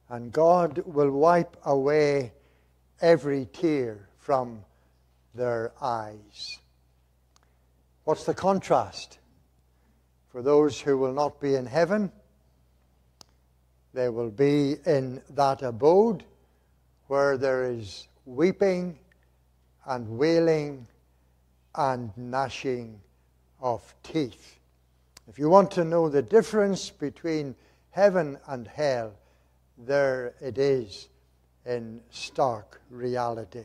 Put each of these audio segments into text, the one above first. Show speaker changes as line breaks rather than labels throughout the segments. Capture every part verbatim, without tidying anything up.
and God will wipe away every tear from their eyes. What's the contrast? For those who will not be in heaven, they will be in that abode where there is weeping and wailing and gnashing of teeth. If you want to know the difference between heaven and hell, there it is in stark reality.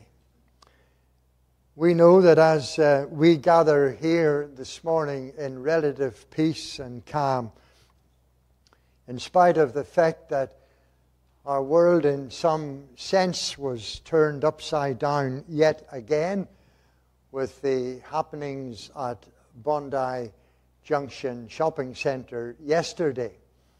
We know that as uh, we gather here this morning in relative peace and calm, in spite of the fact that our world in some sense was turned upside down yet again with the happenings at Bondi Junction Shopping Centre yesterday,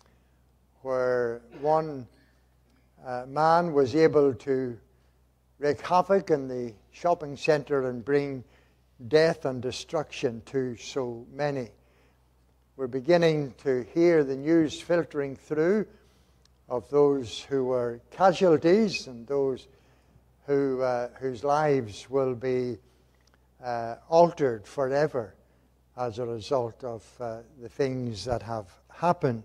where one uh, man was able to wreak havoc in the shopping centre and bring death and destruction to so many. We're beginning to hear the news filtering through of those who were casualties and those who uh, whose lives will be uh, altered forever as a result of uh, the things that have happened.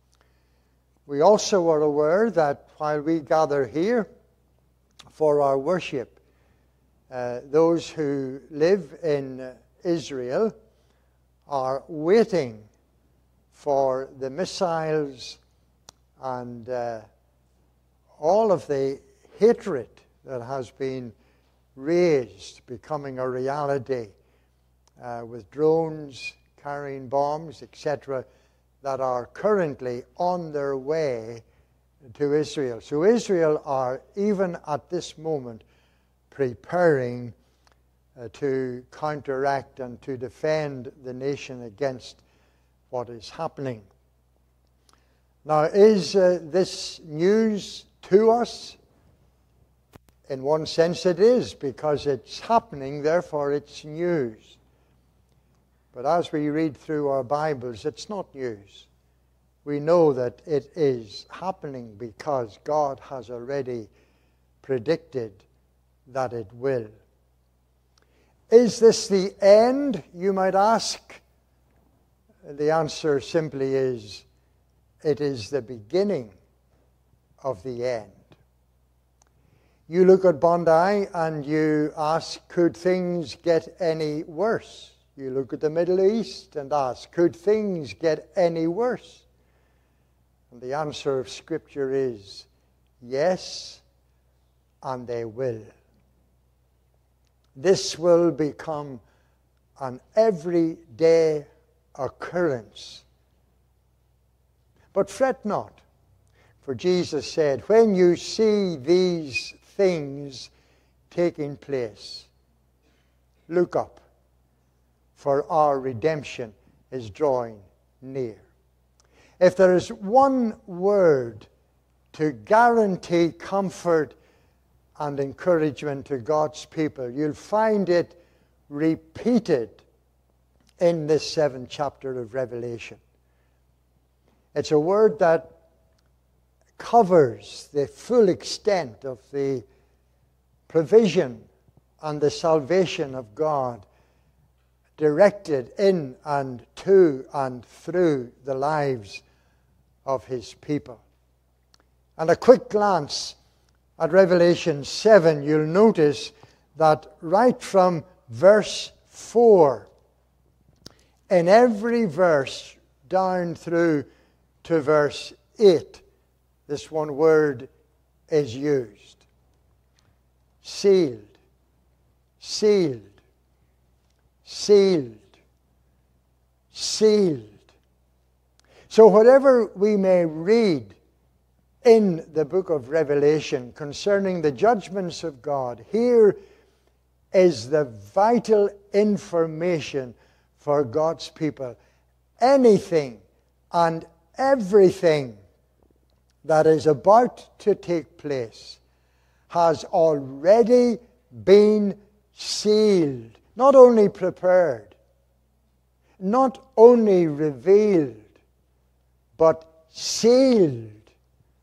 We also are aware that while we gather here for our worship, uh, those who live in Israel are waiting for the missiles and uh, all of the hatred that has been raised becoming a reality uh, with drones carrying bombs, et cetera, that are currently on their way to Israel. So Israel are, even at this moment, preparing uh, to counteract and to defend the nation against what is happening. Now, is uh, this news to us? In one sense it is, because it's happening, therefore it's news. But as we read through our Bibles, it's not news. We know that it is happening because God has already predicted that it will. Is this the end, you might ask? The answer simply is, it is the beginning of the end. You look at Bondi and you ask, could things get any worse? You look at the Middle East and ask, could things get any worse? And the answer of Scripture is, yes, and they will. This will become an everyday occurrence. But fret not, for Jesus said, when you see these things taking place, look up, for our redemption is drawing near. If there is one word to guarantee comfort and encouragement to God's people, you'll find it repeated in this seventh chapter of Revelation. It's a word that covers the full extent of the provision and the salvation of God directed in and to and through the lives of His people. And a quick glance at Revelation seven, you'll notice that right from verse four, in every verse down through to verse eight, this one word is used. Sealed, sealed, sealed, sealed. So whatever we may read in the book of Revelation concerning the judgments of God, here is the vital information for God's people. Anything and everything that is about to take place has already been sealed. Not only prepared, not only revealed, but sealed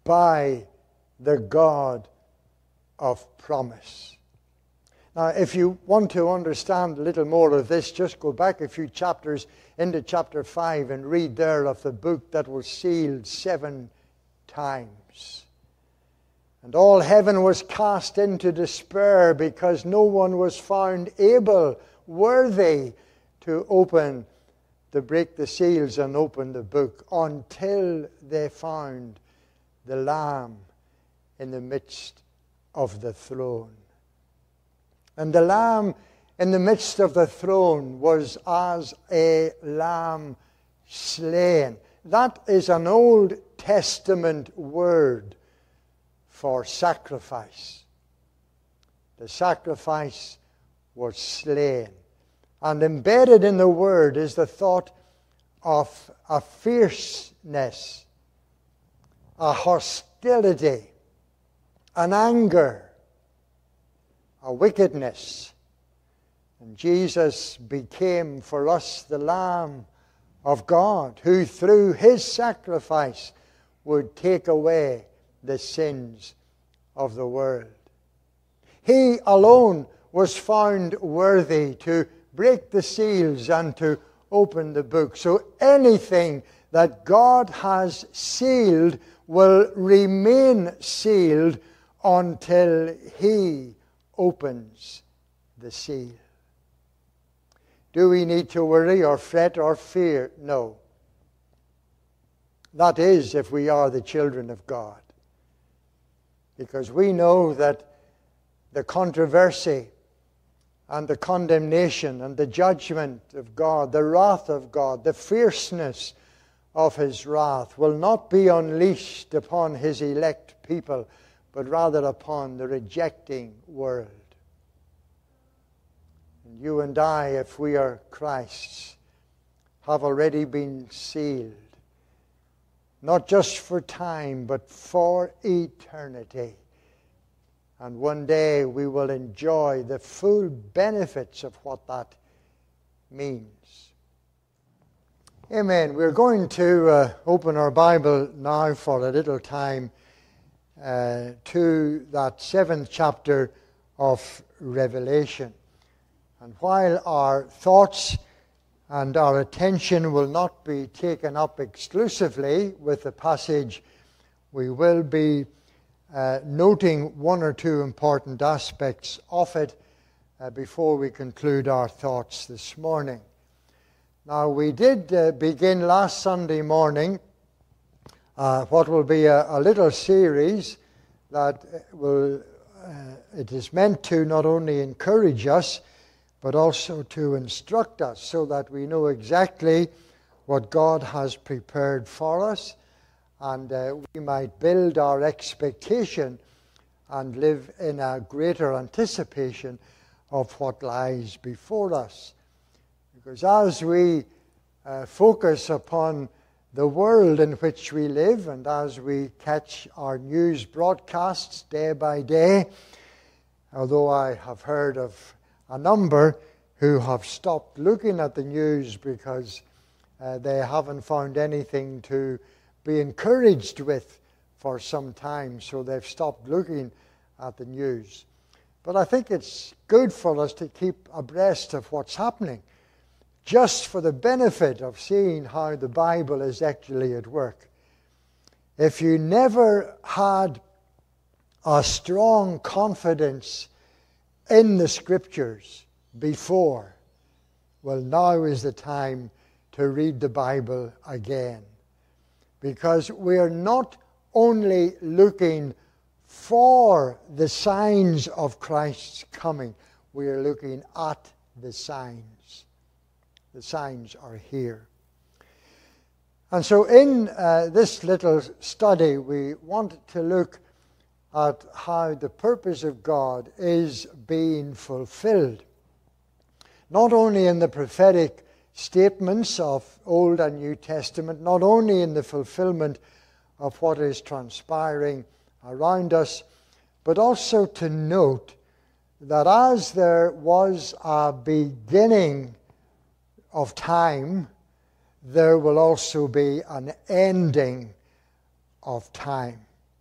by the God of promise. Now, if you want to understand a little more of this, just go back a few chapters into chapter five and read there of the book that was sealed seven times. And all heaven was cast into despair because no one was found able, worthy to open, to break the seals and open the book, until they found the Lamb in the midst of the throne. And the Lamb in the midst of the throne was as a lamb slain. That is an Old Testament word for sacrifice. The sacrifice was slain. And embedded in the word is the thought of a fierceness, a hostility, an anger, a wickedness. And Jesus became for us the Lamb of God, who through his sacrifice would take away the sins of the world. He alone was found worthy to break the seals and to open the book. So anything that God has sealed will remain sealed until he opens the seal. Do we need to worry or fret or fear? No. That is, if we are the children of God. Because we know that the controversy and the condemnation and the judgment of God, the wrath of God, the fierceness of his wrath will not be unleashed upon his elect people, but rather upon the rejecting world. And you and I, if we are Christ's, have already been sealed, not just for time, but for eternity. And one day we will enjoy the full benefits of what that means. Amen. We're going to uh, open our Bible now for a little time uh, to that seventh chapter of Revelation. And while our thoughts and our attention will not be taken up exclusively with the passage, we will be uh, noting one or two important aspects of it uh, before we conclude our thoughts this morning. Now, we did uh, begin last Sunday morning uh, what will be a, a little series that will, uh, it is meant to not only encourage us, but also to instruct us so that we know exactly what God has prepared for us, and uh, we might build our expectation and live in a greater anticipation of what lies before us. Because as we uh, focus upon the world in which we live, and as we catch our news broadcasts day by day, although I have heard of a number who have stopped looking at the news because uh, they haven't found anything to be encouraged with for some time, so they've stopped looking at the news. But I think it's good for us to keep abreast of what's happening, just for the benefit of seeing how the Bible is actually at work. If you never had a strong confidence in the Scriptures before, well, now is the time to read the Bible again. Because we are not only looking for the signs of Christ's coming, we are looking at the signs. The signs are here. And so in uh, this little study, we want to look at how the purpose of God is being fulfilled. Not only in the prophetic statements of Old and New Testament, not only in the fulfillment of what is transpiring around us, but also to note that as there was a beginning of time, there will also be an ending of time.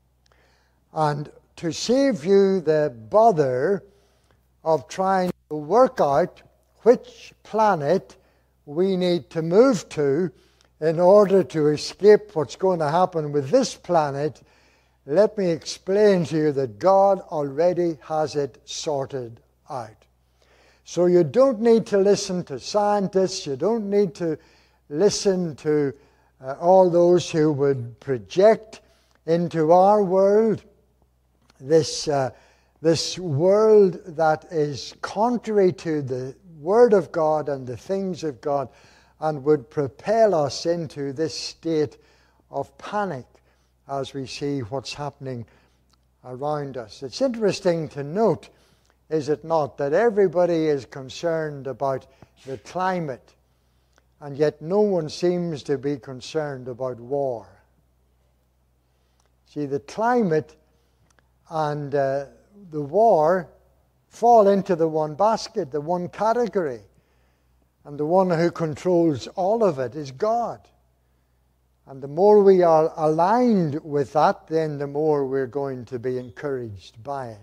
And to save you the bother of trying to work out which planet we need to move to in order to escape what's going to happen with this planet, let me explain to you that God already has it sorted out. So you don't need to listen to scientists, you don't need to listen to uh, all those who would project into our world this, uh, this world that is contrary to the Word of God and the things of God, and would propel us into this state of panic as we see what's happening around us. It's interesting to note, is it not, that everybody is concerned about the climate, and yet no one seems to be concerned about war. See, the climate and uh, the war fall into the one basket, the one category. And the one who controls all of it is God. And the more we are aligned with that, then the more we're going to be encouraged by it.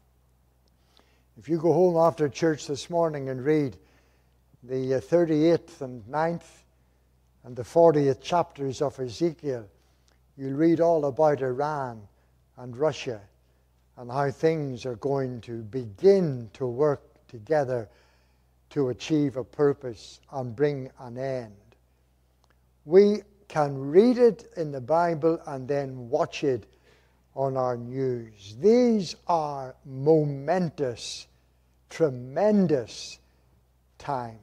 If you go home after church this morning and read the thirty-eighth and ninth and the fortieth chapters of Ezekiel, you'll read all about Iran and Russia and how things are going to begin to work together to achieve a purpose and bring an end. We can read it in the Bible and then watch it on our news. These are momentous, tremendous times.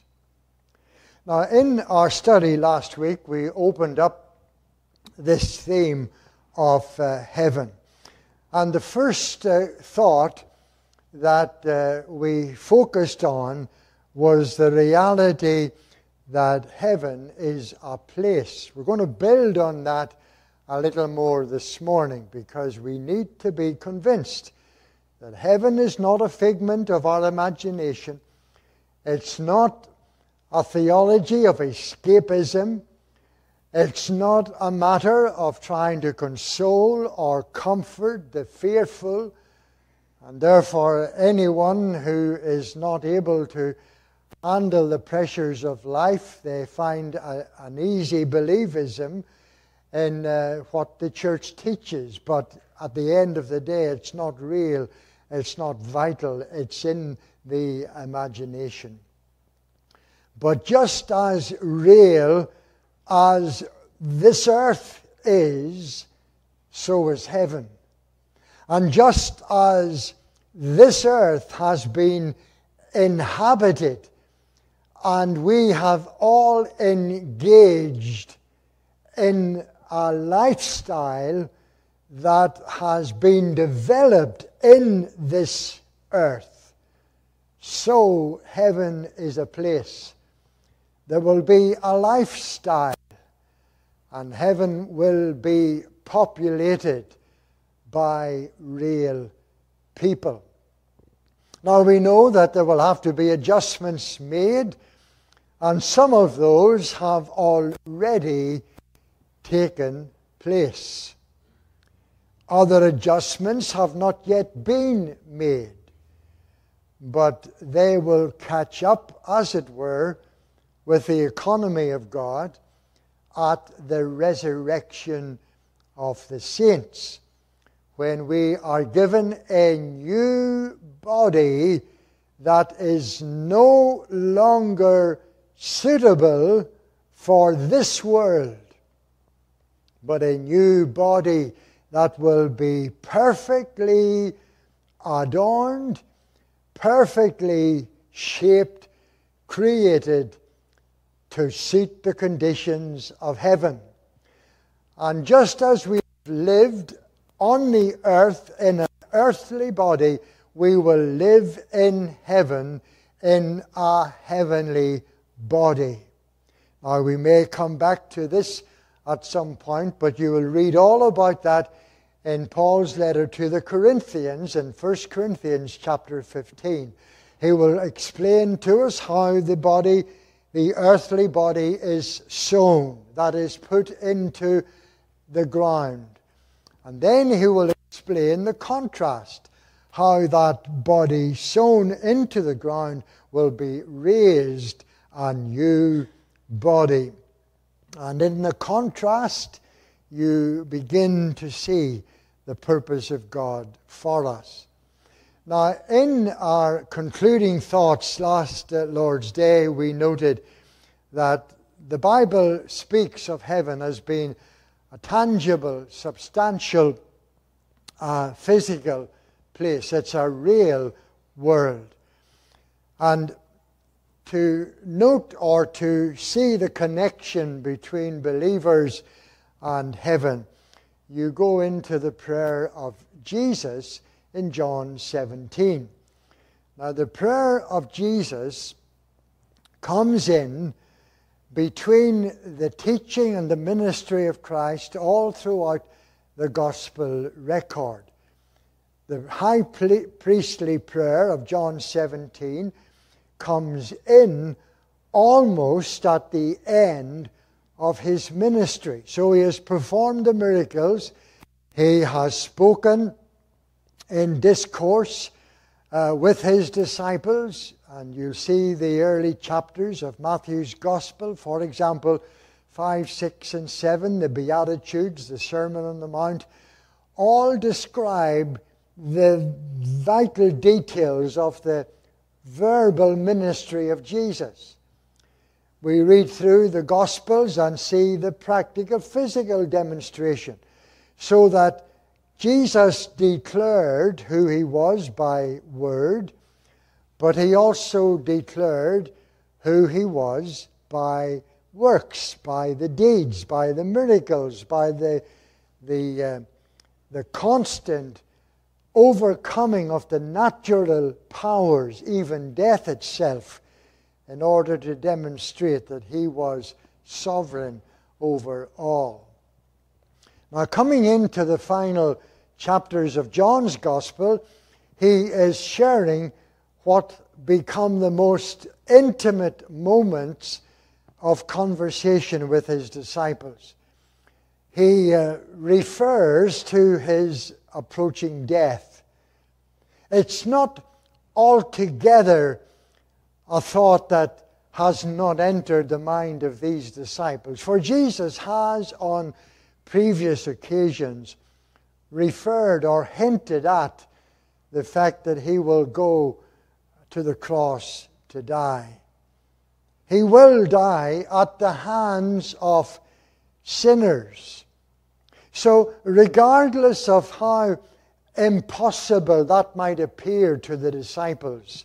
Now, in our study last week, we opened up this theme of uh, heaven. And the first uh, thought that uh, we focused on was the reality that heaven is a place. We're going to build on that a little more this morning, because we need to be convinced that heaven is not a figment of our imagination. It's not a theology of escapism. It's not a matter of trying to console or comfort the fearful. And therefore, anyone who is not able to handle the pressures of life, they find a, an easy believism in uh, what the church teaches. But at the end of the day, it's not real, it's not vital, it's in the imagination. But just as real as this earth is, so is heaven. And just as this earth has been inhabited and we have all engaged in a lifestyle that has been developed in this earth, so heaven is a place. There will be a lifestyle, and heaven will be populated by real people. Now we know that there will have to be adjustments made, and some of those have already taken place. Other adjustments have not yet been made, but they will catch up, as it were, with the economy of God at the resurrection of the saints, when we are given a new body that is no longer suitable for this world, but a new body that will be perfectly adorned, perfectly shaped, created to suit the conditions of heaven. And just as we lived on the earth in an earthly body, we will live in heaven in a heavenly body. Now, we may come back to this at some point, but you will read all about that in Paul's letter to the Corinthians in First Corinthians chapter fifteen. He will explain to us how the body, the earthly body, is sown, that is, put into the ground. And then he will explain the contrast, how that body sown into the ground will be raised a new body. And in the contrast, you begin to see the purpose of God for us. Now, in our concluding thoughts last uh, Lord's Day, we noted that the Bible speaks of heaven as being a tangible, substantial, uh, physical place. It's a real world. And to note or to see the connection between believers and heaven, you go into the prayer of Jesus in John seventeen. Now, the prayer of Jesus comes in between the teaching and the ministry of Christ all throughout the gospel record. The high priestly prayer of John seventeen comes in almost at the end of his ministry. So he has performed the miracles. He has spoken in discourse uh, with his disciples. And you'll see the early chapters of Matthew's Gospel, for example, five, six, and seven, the Beatitudes, the Sermon on the Mount, all describe the vital details of the verbal ministry of Jesus. We read through the Gospels and see the practical, physical demonstration, so that Jesus declared who he was by word, but he also declared who he was by works, by the deeds, by the miracles, by the, the, uh, the constant overcoming of the natural powers, even death itself, in order to demonstrate that he was sovereign over all. Now, coming into the final chapters of John's Gospel, he is sharing what become the most intimate moments of conversation with his disciples. He uh, refers to his approaching death. It's not altogether a thought that has not entered the mind of these disciples, for Jesus has on previous occasions referred or hinted at the fact that he will go to the cross to die. He will die at the hands of sinners. So regardless of how impossible that might appear to the disciples,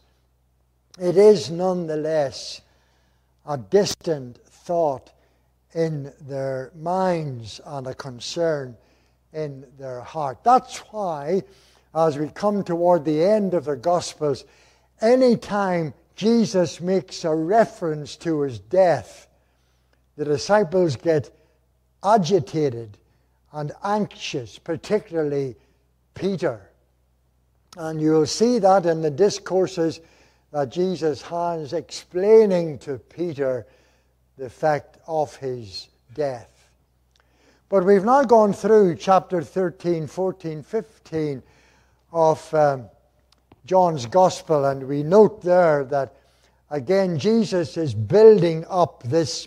it is nonetheless a distant thought in their minds and a concern in their heart. That's why, as we come toward the end of the Gospels, anytime Jesus makes a reference to his death, the disciples get agitated and anxious, particularly Peter. And you'll see that in the discourses that Jesus has explaining to Peter the fact of his death. But we've now gone through chapter thirteen, fourteen, fifteen of um, John's Gospel, and we note there that again Jesus is building up this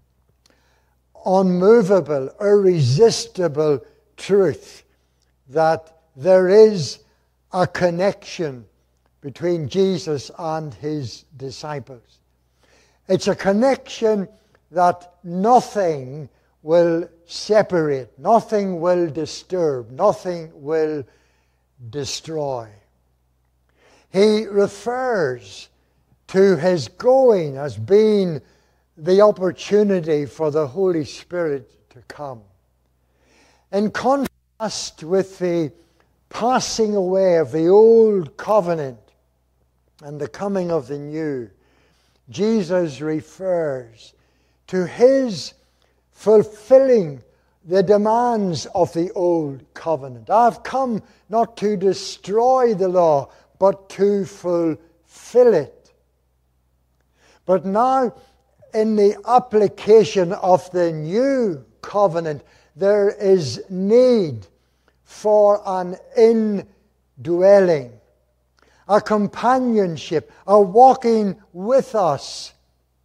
unmovable, irresistible truth that there is a connection between Jesus and his disciples. It's a connection that nothing will separate, nothing will disturb, nothing will destroy. He refers to his going as being the opportunity for the Holy Spirit to come. In contrast with the passing away of the old covenant and the coming of the new, Jesus refers to his fulfilling the demands of the old covenant. I've come not to destroy the law, but to fulfill it. But now, in the application of the new covenant, there is need for an indwelling, a companionship, a walking with us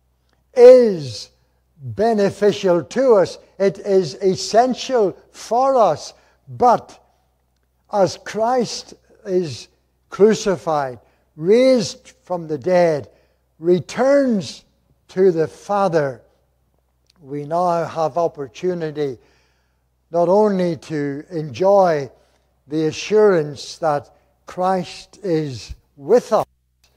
is beneficial to us. It is essential for us. But as Christ is crucified, raised from the dead, returns to the Father, we now have opportunity not only to enjoy the assurance that Christ is with us,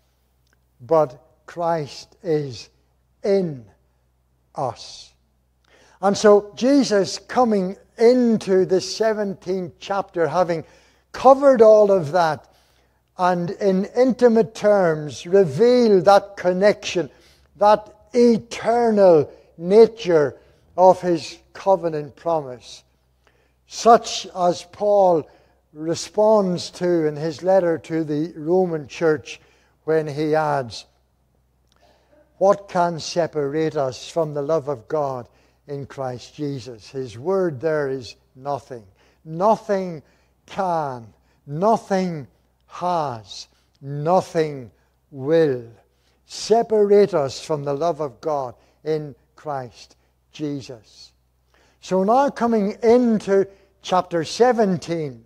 but Christ is in us. And so Jesus, coming into the seventeenth chapter, having covered all of that, and in intimate terms revealed that connection, that eternal nature of his covenant promise, such as Paul responds to in his letter to the Roman church when he adds, "What can separate us from the love of God in Christ Jesus?" His word there is nothing. Nothing can, nothing has, nothing will separate us from the love of God in Christ Jesus. So now coming into chapter seventeen,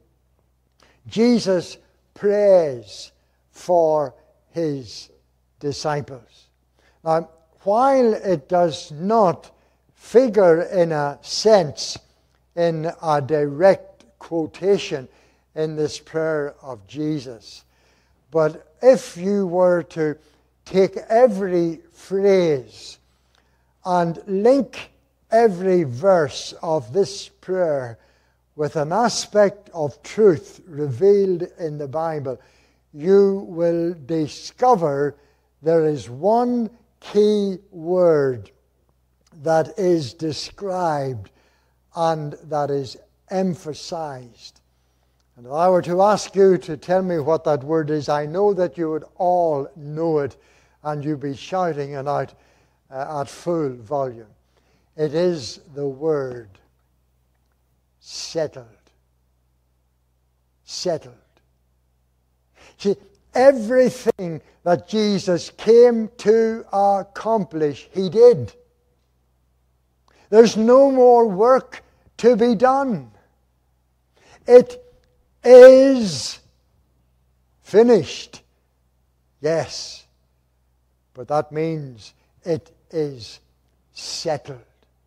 Jesus prays for his disciples. Now, while it does not figure in a sense in a direct quotation in this prayer of Jesus, but if you were to take every phrase and link every verse of this prayer with an aspect of truth revealed in the Bible, you will discover there is one key word that is described and that is emphasized. And if I were to ask you to tell me what that word is, I know that you would all know it and you'd be shouting it out uh, at full volume. It is the word settled. Settled. See, everything that Jesus came to accomplish, he did. There's no more work to be done. It is finished. Yes, but that means it is settled.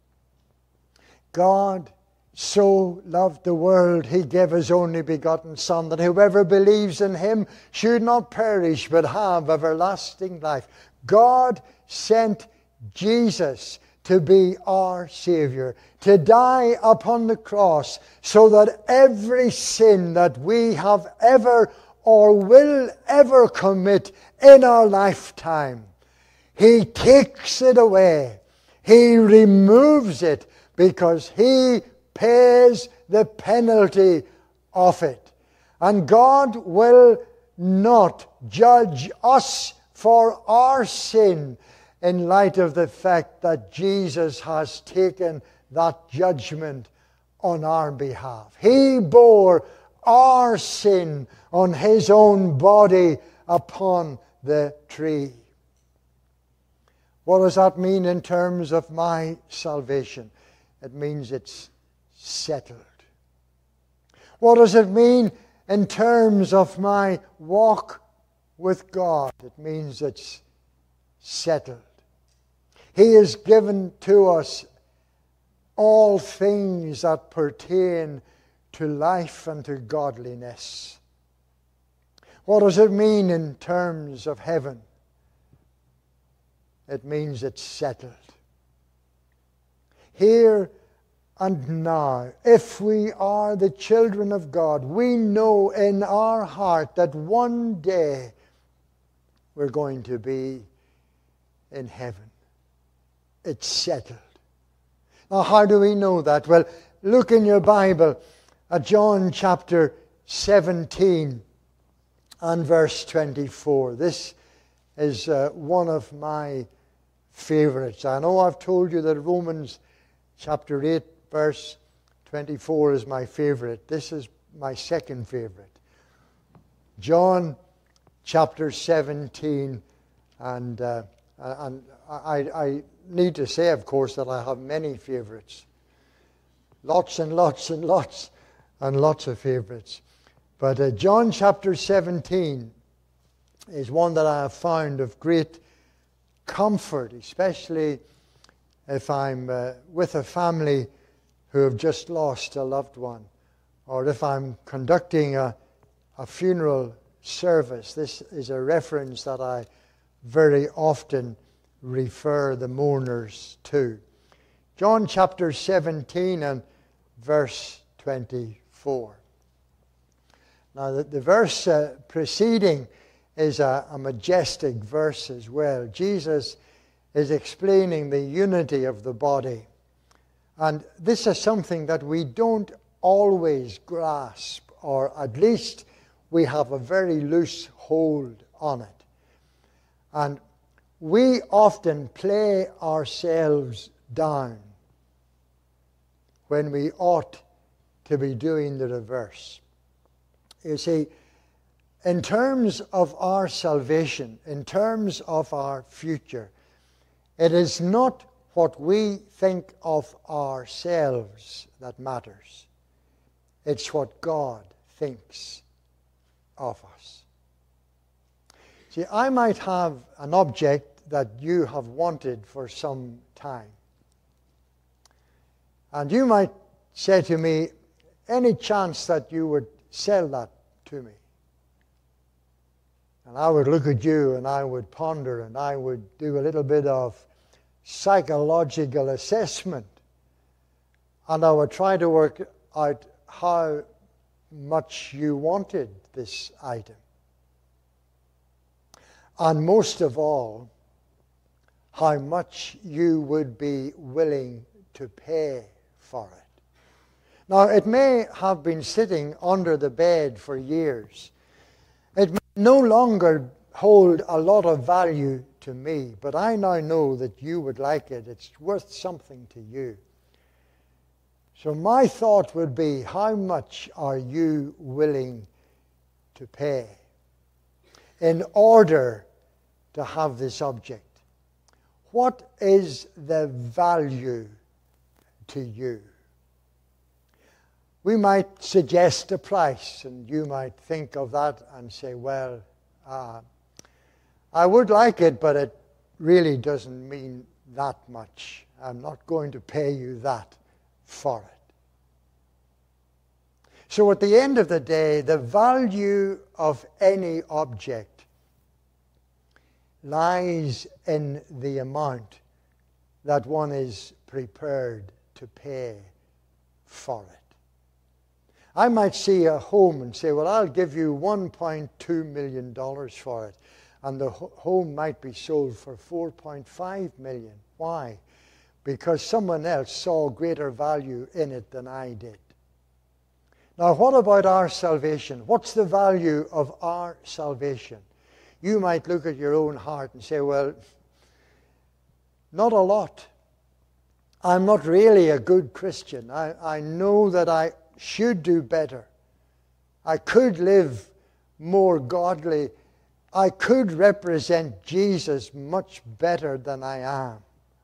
God so loved the world, he gave his only begotten Son, that whoever believes in him should not perish but have everlasting life. God sent Jesus to be our Savior, to die upon the cross, so that every sin that we have ever or will ever commit in our lifetime, he takes it away. He removes it because he pays the penalty of it. And God will not judge us for our sin in light of the fact that Jesus has taken that judgment on our behalf. He bore our sin on his own body upon the tree. What does that mean in terms of my salvation? It means it's settled. What does it mean in terms of my walk with God? It means it's settled. He has given to us all things that pertain to life and to godliness. What does it mean in terms of heaven? It means it's settled. Here and now, if we are the children of God, we know in our heart that one day we're going to be in heaven. It's settled. Now, how do we know that? Well, look in your Bible at John chapter seventeen and verse twenty-four. This is uh, one of my favorites. I know I've told you that Romans chapter eight verse twenty-four is my favorite. This is my second favorite. John chapter seventeen, and uh, and I, I need to say, of course, that I have many favorites. Lots and lots and lots and lots of favorites. But uh, John chapter seventeen is one that I have found of great comfort, especially if I'm uh, with a family who have just lost a loved one, or if I'm conducting a, a funeral service. This is a reference that I very often refer the mourners to. John chapter seventeen and verse twenty-four. Now, the, the verse uh, preceding is a, a majestic verse as well. Jesus is explaining the unity of the body. And this is something that we don't always grasp, or at least we have a very loose hold on it. And we often play ourselves down when we ought to be doing the reverse. You see, in terms of our salvation, in terms of our future, it is not what we think of ourselves that matters. It's what God thinks of us. See, I might have an object that you have wanted for some time. And you might say to me, any chance that you would sell that to me? And I would look at you and I would ponder and I would do a little bit of psychological assessment. And I would try to work out how much you wanted this item. And most of all, how much you would be willing to pay for it. Now, it may have been sitting under the bed for years. It may no longer hold a lot of value to me, but I now know that you would like it. It's worth something to you. So my thought would be, how much are you willing to pay in order to have this object? What is the value to you? We might suggest a price, and you might think of that and say, well, uh, I would like it, but it really doesn't mean that much. I'm not going to pay you that for it. So at the end of the day, the value of any object lies in the amount that one is prepared to pay for it. I might see a home and say, well, I'll give you one point two million dollars for it. And the home might be sold for four point five million dollars. Why? Because someone else saw greater value in it than I did. Now, what about our salvation? What's the value of our salvation? You might look at your own heart and say, well, not a lot. I'm not really a good Christian. I, I know that I should do better. I could live more godly. I could represent Jesus much better than I am.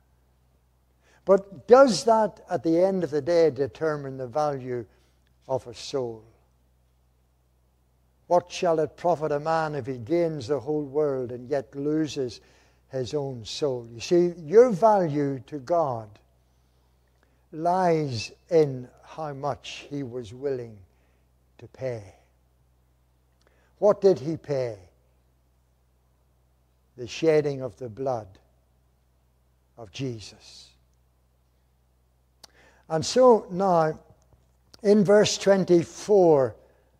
But does that, at the end of the day, determine the value of a soul? What shall it profit a man if he gains the whole world and yet loses his own soul? You see, your value to God lies in how much he was willing to pay. What did he pay? The shedding of the blood of Jesus. And so now, in verse twenty-four,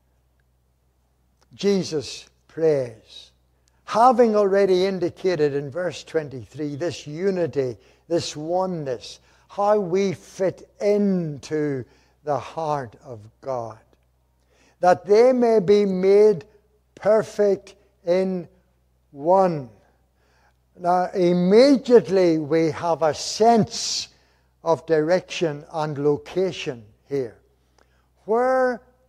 Jesus prays, having already indicated in verse twenty-three this unity, this oneness, how we fit into the heart of God, that they may be made perfect in one. Now, immediately we have a sense of direction and location here. Where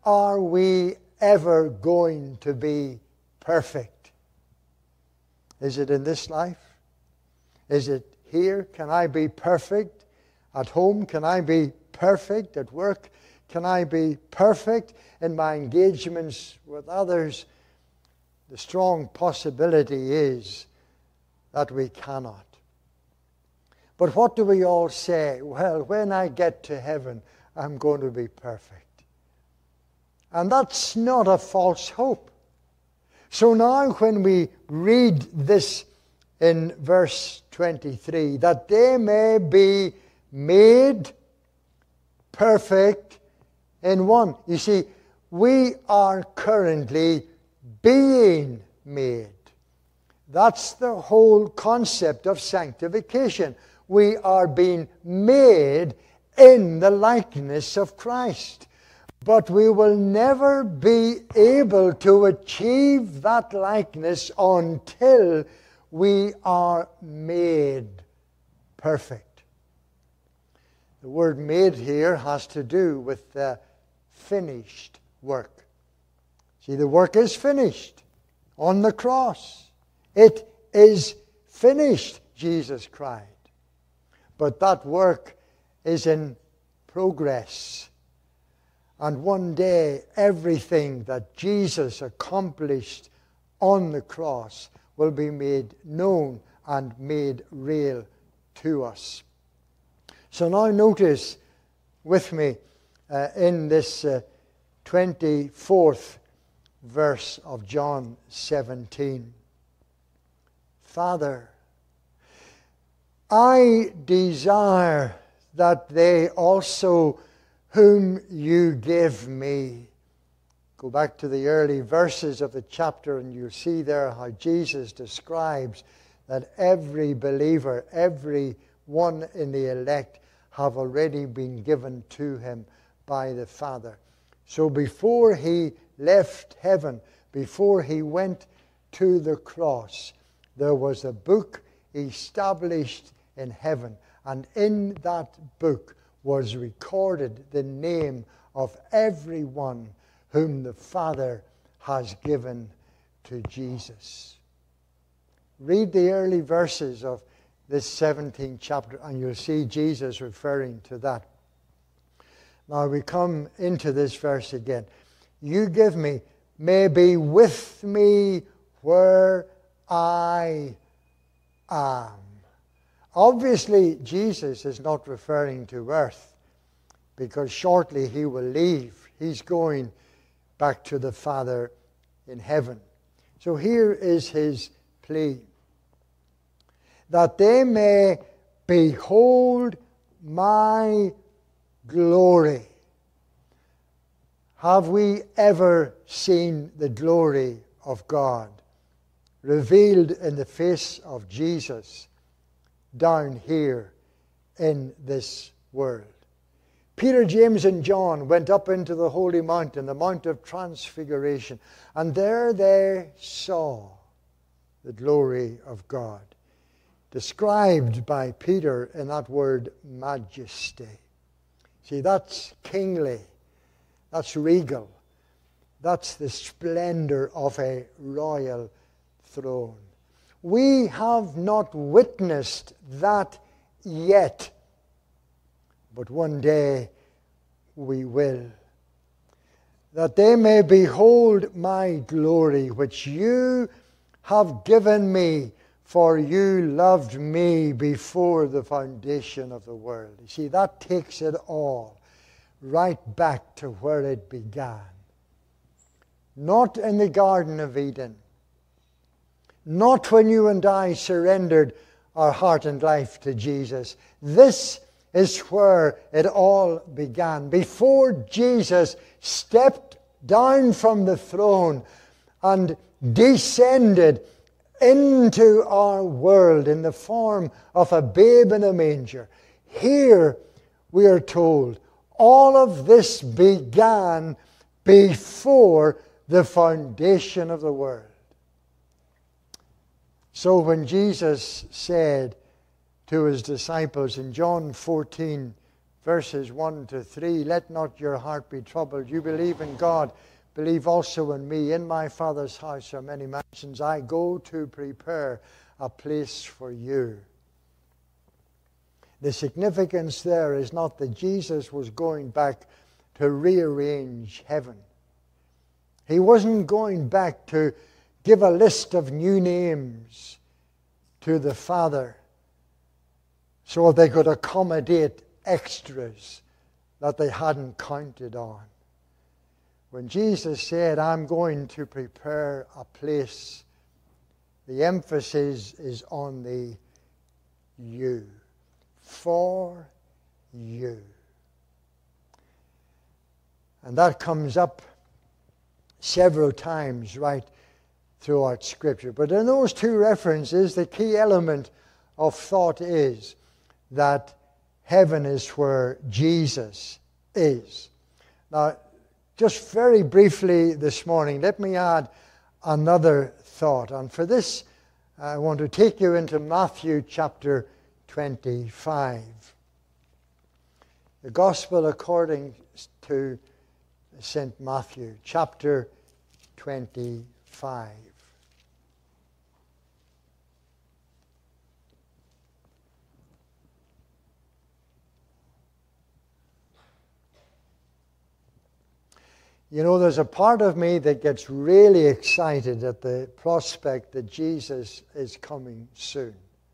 are we ever going to be perfect? Is it in this life? Is it here? Can I be perfect? At home, can I be perfect? At work, can I be perfect? In my engagements with others, the strong possibility is that we cannot. But what do we all say? Well, when I get to heaven, I'm going to be perfect. And that's not a false hope. So now when we read this in verse twenty-three, that they may be made perfect in one. You see, we are currently being made. That's the whole concept of sanctification. We are being made in the likeness of Christ. But we will never be able to achieve that likeness until we are made perfect. The word made here has to do with the finished work. See, the work is finished on the cross. It is finished, Jesus cried. But that work is in progress. And one day, everything that Jesus accomplished on the cross will be made known and made real to us. So now notice with me uh, in this uh, twenty-fourth verse of John seventeen. Father, I desire that they also whom you give me. Go back to the early verses of the chapter and you see there how Jesus describes that every believer, every one in the elect have already been given to him by the Father. So before he left heaven, before he went to the cross, there was a book established in heaven, and in that book was recorded the name of everyone whom the Father has given to Jesus. Read the early verses of this seventeenth chapter and you'll see Jesus referring to that. Now we come into this verse again. You give me, may be with me where I am. Obviously, Jesus is not referring to earth because shortly he will leave. He's going back to the Father in heaven. So here is his plea. That they may behold my glory. Have we ever seen the glory of God revealed in the face of Jesus down here in this world? Peter, James, and John went up into the holy mountain, the Mount of Transfiguration, and there they saw the glory of God, described by Peter in that word majesty. See, that's kingly, that's regal, that's the splendor of a royal throne. We have not witnessed that yet, but one day we will. That they may behold my glory, which you have given me, for you loved me before the foundation of the world. You see, that takes it all right back to where it began. Not in the Garden of Eden. Not when you and I surrendered our heart and life to Jesus. This is where it all began. Before Jesus stepped down from the throne and descended into our world in the form of a babe in a manger. Here, we are told, all of this began before the foundation of the world. So when Jesus said to his disciples in John fourteen, verses one to three. Let not your heart be troubled. You believe in God, believe also in me. In my Father's house are many mansions. I go to prepare a place for you. The significance there is not that Jesus was going back to rearrange heaven. He wasn't going back to give a list of new names to the Father so they could accommodate extras that they hadn't counted on. When Jesus said, I'm going to prepare a place, the emphasis is on the you. For you. And that comes up several times right throughout Scripture. But in those two references, the key element of thought is that heaven is where Jesus is. Now, just very briefly this morning, let me add another thought. And for this, I want to take you into Matthew chapter twenty-five. The Gospel according to Saint Matthew, chapter twenty-five. You know, there's a part of me that gets really excited at the prospect that Jesus is coming soon.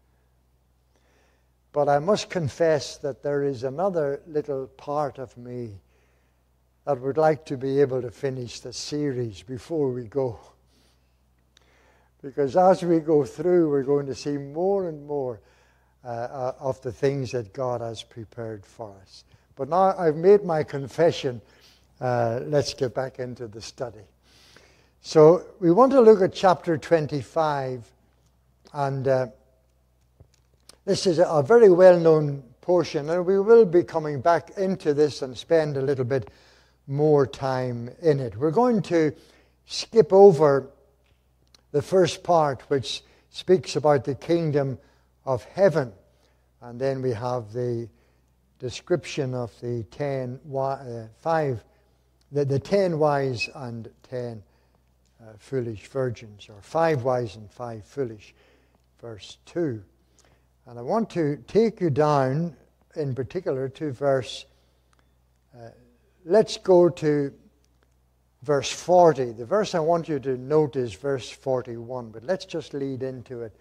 But I must confess that there is another little part of me that would like to be able to finish the series before we go. Because as we go through, we're going to see more and more uh, uh, of the things that God has prepared for us. But now I've made my confession. Uh, let's get back into the study. So we want to look at chapter twenty-five, and uh, this is a very well-known portion, and we will be coming back into this and spend a little bit more time in it. We're going to skip over the first part, which speaks about the kingdom of heaven, and then we have the description of the ten, uh, five, the, the ten wise and ten uh, foolish virgins, or five wise and five foolish, verse two. And I want to take you down, in particular, to verse, uh, let's go to verse forty. The verse I want you to note is verse forty-one, but let's just lead into it.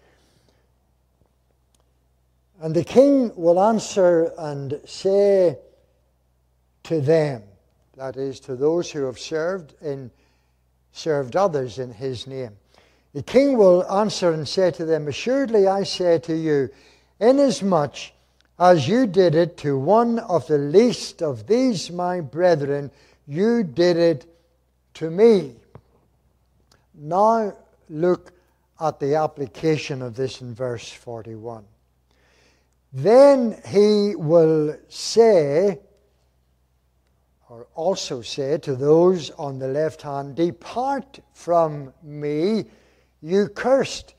And the king will answer and say to them, that is, to those who have served in served others in his name. The king will answer and say to them, assuredly I say to you, inasmuch as you did it to one of the least of these my brethren, you did it to me. Now look at the application of this in verse forty-one. Then he will say, or also say to those on the left hand, depart from me, you cursed,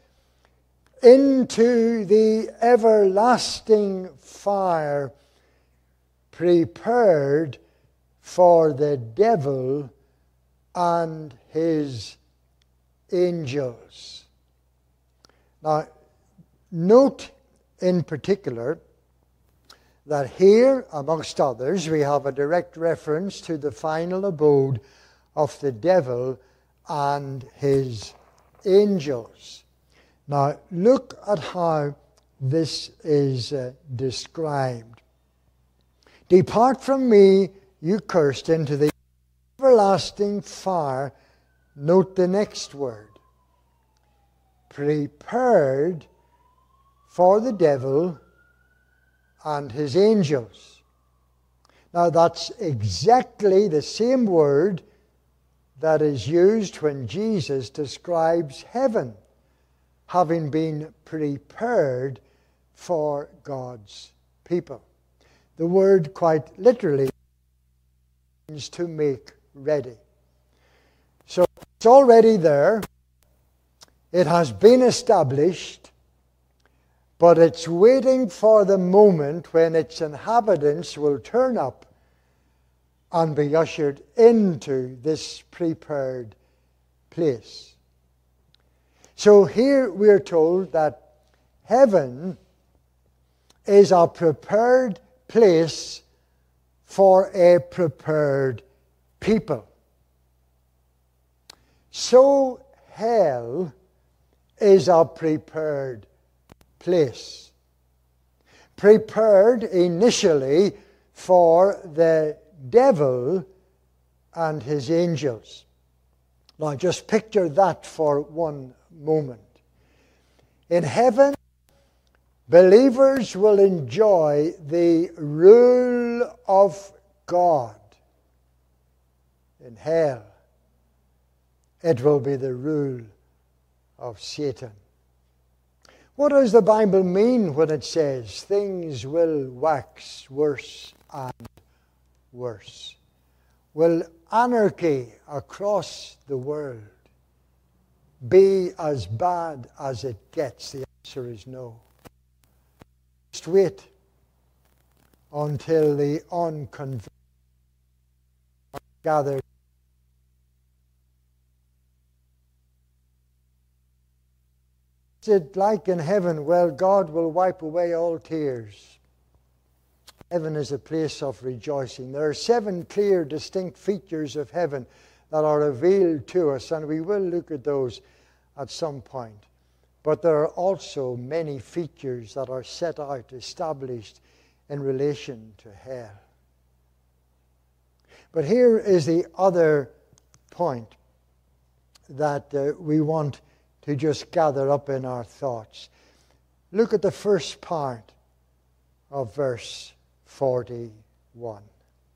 into the everlasting fire prepared for the devil and his angels. Now, note in particular that here, amongst others, we have a direct reference to the final abode of the devil and his angels. Now, look at how this is uh, described. Depart from me, you cursed, into the everlasting fire. Note the next word. Prepared for the devil and his angels. Now, that's exactly the same word that is used when Jesus describes heaven having been prepared for God's people. The word quite literally means to make ready. So it's already there. It has been established. but it's waiting for the moment when its inhabitants will turn up and be ushered into this prepared place. So here we are told that heaven is a prepared place for a prepared people. So hell is a prepared place. Prepared initially for the devil and his angels. Now just picture that for one moment. In heaven, believers will enjoy the rule of God. In hell, it will be the rule of Satan. What does the Bible mean when it says things will wax worse and worse? Will anarchy across the world be as bad as it gets? The answer is no. Just wait until the unconverted are gathered. Is it like in heaven? Well, God will wipe away all tears. Heaven is a place of rejoicing. There are seven clear, distinct features of heaven that are revealed to us, and we will look at those at some point. But there are also many features that are set out, established in relation to hell. But here is the other point that uh, we want to just gather up in our thoughts. Look at the first part of verse forty-one.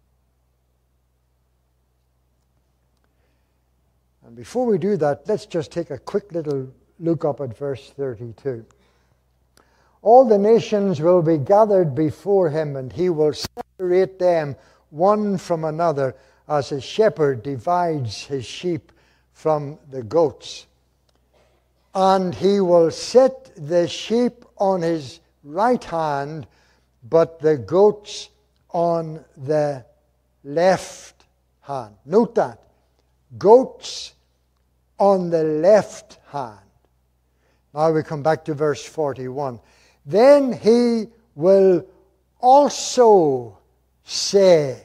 And before we do that, let's just take a quick little look up at verse thirty-two. All the nations will be gathered before him, and he will separate them one from another, as a shepherd divides his sheep from the goats. And he will set the sheep on his right hand, but the goats on the left hand. Note that. Goats on the left hand. Now we come back to verse forty-one. Then he will also say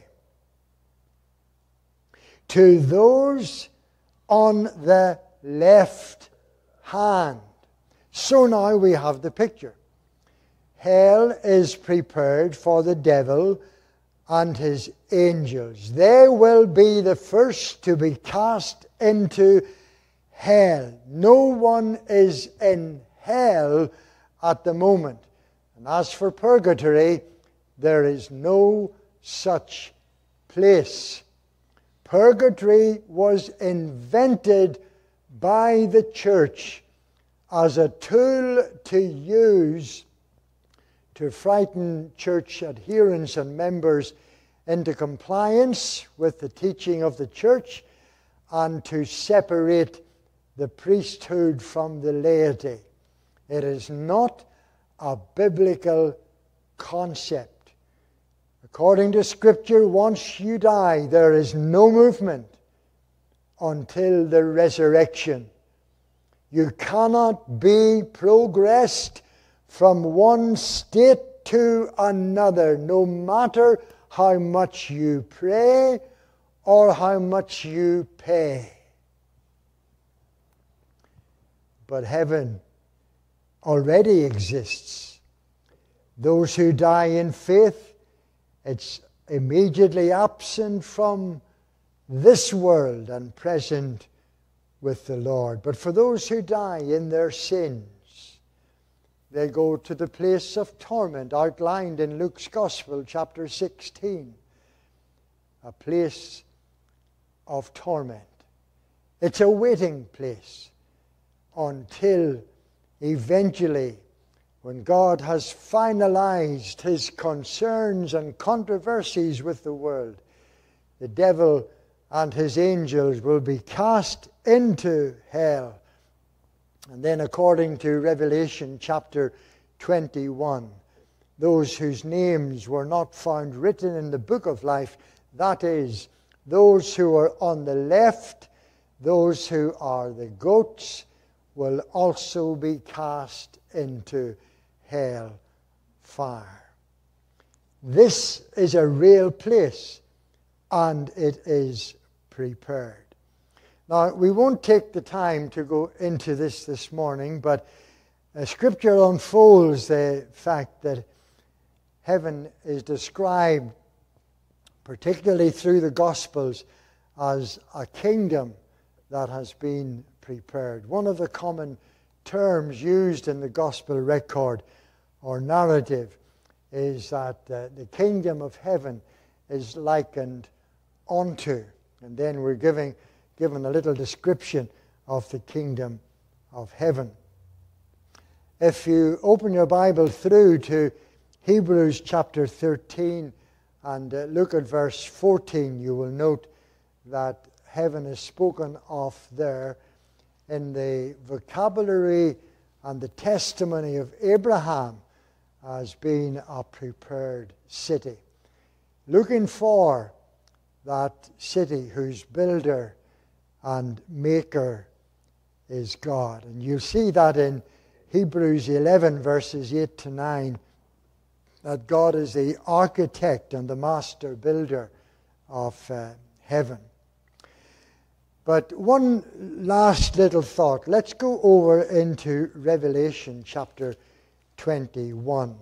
to those on the left hand. So now we have the picture. Hell is prepared for the devil and his angels. They will be the first to be cast into hell. No one is in hell at the moment. And as for purgatory, there is no such place. Purgatory was invented by the church as a tool to use to frighten church adherents and members into compliance with the teaching of the church and to separate the priesthood from the laity. It is not a biblical concept. According to Scripture, once you die, there is no movement until the resurrection. You cannot be progressed from one state to another, no matter how much you pray or how much you pay. But heaven already exists. Those who die in faith, it's immediately absent from this world and present with the Lord. But for those who die in their sins, they go to the place of torment outlined in Luke's Gospel, chapter sixteen. A place of torment. It's a waiting place until eventually, when God has finalized his concerns and controversies with the world, the devil and his angels will be cast into hell. And then according to Revelation chapter twenty-one. Those whose names were not found written in the book of life, that is, those who are on the left, those who are the goats, will also be cast into hell fire. This is a real place, and it is prepared. Now, we won't take the time to go into this this morning, but uh, Scripture unfolds the fact that heaven is described, particularly through the Gospels, as a kingdom that has been prepared. One of the common terms used in the Gospel record or narrative is that uh, the kingdom of heaven is likened unto. And then we're giving, given a little description of the kingdom of heaven. If you open your Bible through to Hebrews chapter thirteen and uh, look at verse fourteen, you will note that heaven is spoken of there in the vocabulary and the testimony of Abraham as being a prepared city. Looking for that city whose builder and maker is God. And you'll see that in Hebrews eleven verses eight to nine, that God is the architect and the master builder of uh, heaven. But one last little thought. Let's go over into Revelation chapter twenty-one.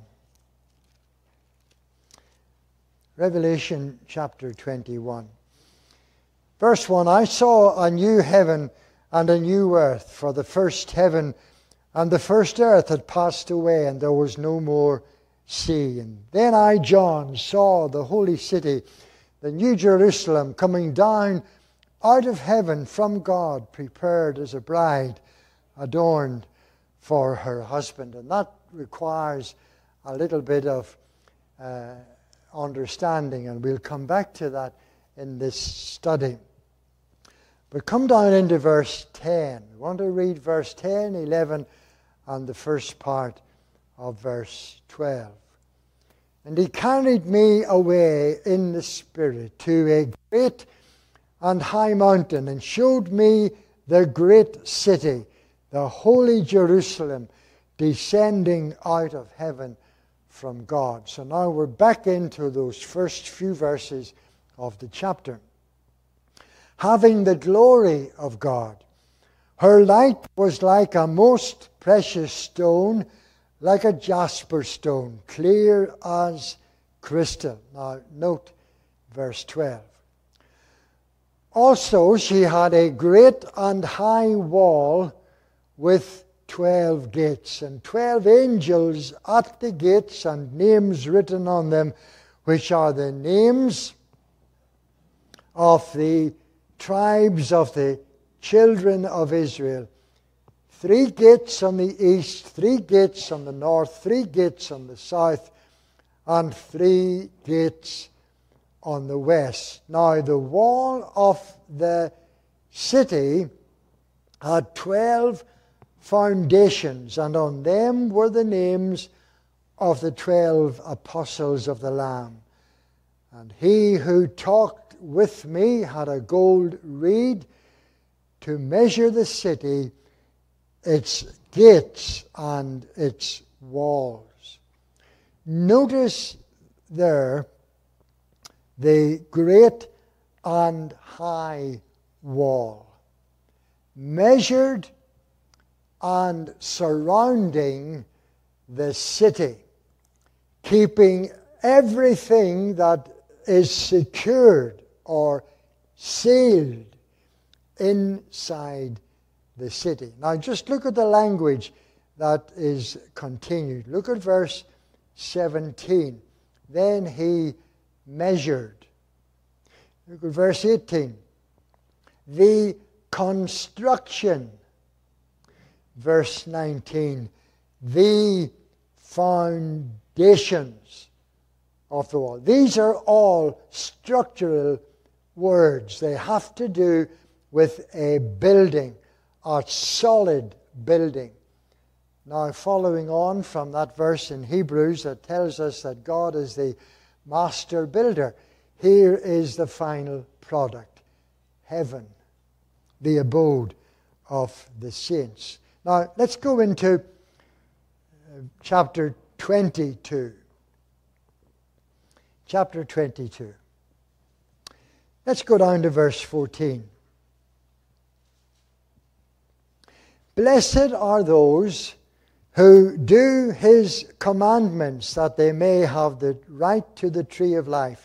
Revelation chapter twenty-one. Verse one, I saw a new heaven and a new earth, for the first heaven and the first earth had passed away, and there was no more sea. And then I, John, saw the holy city, the new Jerusalem, coming down out of heaven from God, prepared as a bride adorned for her husband. And that requires a little bit of uh, understanding, and we'll come back to that in this study. But come down into verse ten. We want to read verse ten, eleven, and the first part of verse twelve. And he carried me away in the Spirit to a great and high mountain, and showed me the great city, the holy Jerusalem, descending out of heaven from God. So now we're back into those first few verses of the chapter. Having the glory of God. Her light was like a most precious stone, like a jasper stone, clear as crystal. Now note verse twelve. Also she had a great and high wall with twelve gates, and twelve angels at the gates, and names written on them, which are the names of the tribes of the children of Israel. Three gates on the east, three gates on the north, three gates on the south, and three gates on the west. Now the wall of the city had twelve foundations, and on them were the names of the twelve apostles of the Lamb. And he who talked with me had a gold reed to measure the city, its gates and its walls. Notice there the great and high wall, measured and surrounding the city, keeping everything that is secured or sealed inside the city. Now just look at the language that is continued. Look at verse seventeen. Then he measured. Look at verse eighteen. The construction. Verse nineteen. The foundations of the wall. These are all structural words. They have to do with a building, a solid building. Now, following on from that verse in Hebrews that tells us that God is the master builder, here is the final product: heaven, the abode of the saints. Now, let's go into chapter twenty-two. Chapter twenty-two. Let's go down to verse fourteen. Blessed are those who do his commandments, that they may have the right to the tree of life,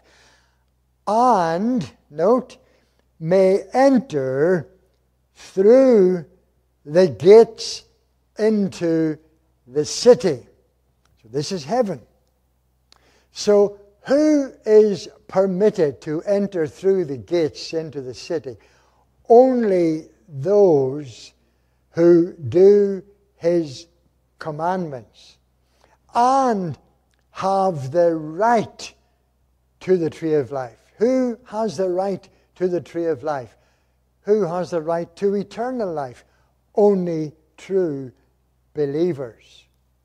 and, note, may enter through the gates into the city. So this is heaven. So who is permitted to enter through the gates into the city? Only those who do his commandments and have the right to the tree of life. Who has the right to the tree of life? Who has the right to eternal life? Only true believers.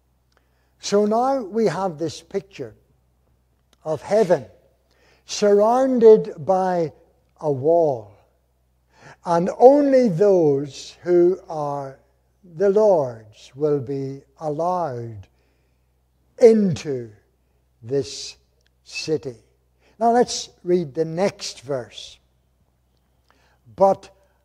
So now we have this picture of heaven surrounded by a wall, and only those who are the Lord's will be allowed into this city. Now let's read the next verse. But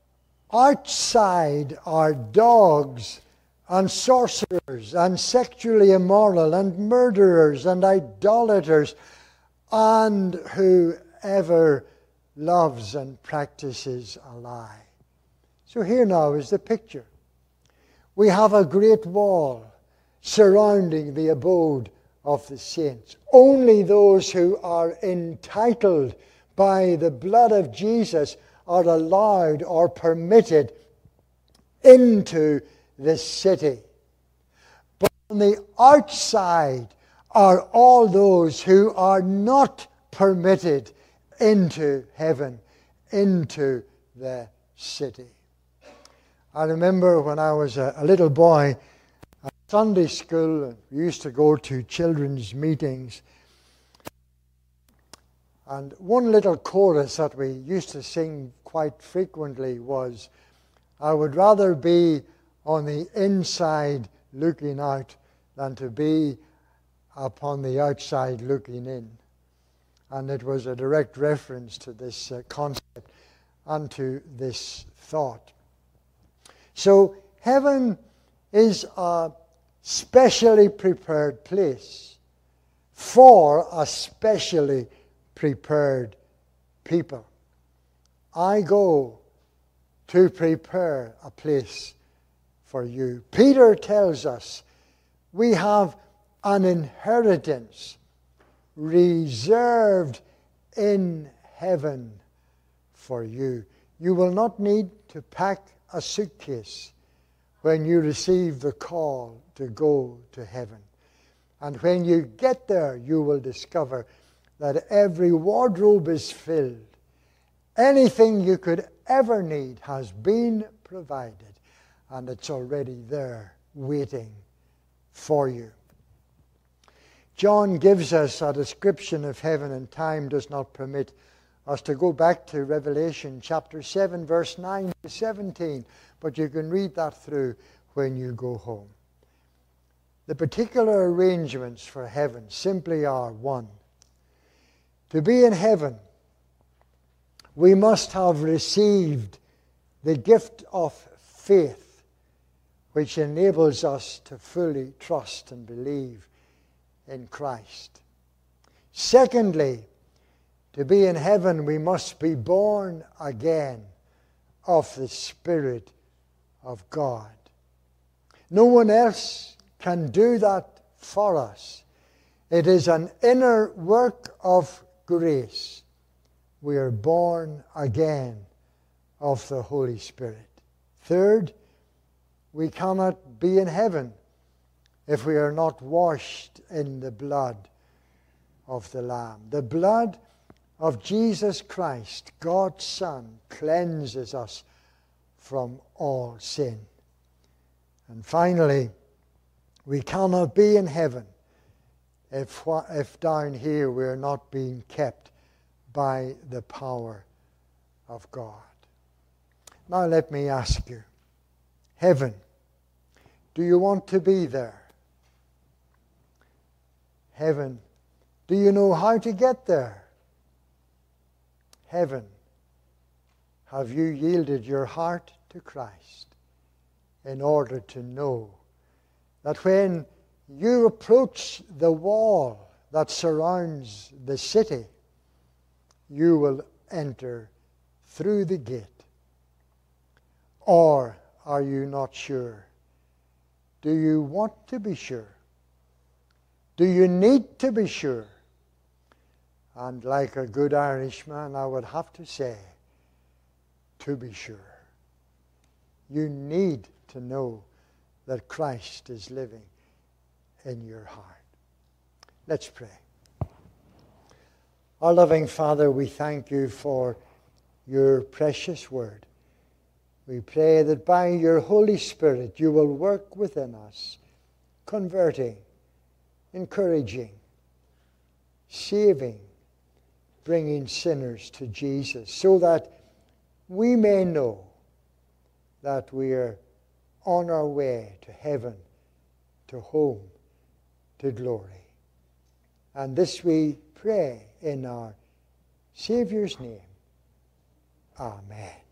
outside are dogs and sorcerers and sexually immoral and murderers and idolaters and whoever loves and practices a lie. So here now is the picture. We have a great wall surrounding the abode of the saints. Only those who are entitled by the blood of Jesus are allowed or permitted into the city. But on the outside are all those who are not permitted into heaven, into the city. I remember when I was a, a little boy at Sunday school, we used to go to children's meetings. And one little chorus that we used to sing quite frequently was, I would rather be on the inside looking out than to be upon the outside looking in. And it was a direct reference to this uh, concept and to this thought. So heaven is a specially prepared place for a specially prepared people. I go to prepare a place for you. Peter tells us we have an inheritance reserved in heaven for you. You will not need to pack a suitcase when you receive the call to go to heaven. And when you get there, you will discover that every wardrobe is filled. Anything you could ever need has been provided, and it's already there waiting for you. John gives us a description of heaven, and time does not permit us to go back to Revelation chapter seven, verse nine to seventeen, but you can read that through when you go home. The particular arrangements for heaven simply are: one, to be in heaven, we must have received the gift of faith, which enables us to fully trust and believe in Christ. Secondly, to be in heaven, we must be born again of the Spirit of God. No one else can do that for us. It is an inner work of grace. We are born again of the Holy Spirit. Third, we cannot be in heaven if we are not washed in the blood of the Lamb. The blood of Jesus Christ, God's Son, cleanses us from all sin. And finally, We cannot be in heaven if, if down here we are not being kept by the power of God. Now let me ask you, heaven, do you want to be there? Heaven, do you know how to get there? Heaven, have you yielded your heart to Christ in order to know that when you approach the wall that surrounds the city, you will enter through the gate? Or are you not sure? Do you want to be sure? Do you need to be sure? And like a good Irishman, I would have to say, to be sure. You need to know that Christ is living in your heart. Let's pray. Our loving Father, we thank you for your precious word. We pray that by your Holy Spirit you will work within us, converting, encouraging, saving, bringing sinners to Jesus, so that we may know that we are on our way to heaven, to home, to glory. And this we pray in our Saviour's name. Amen.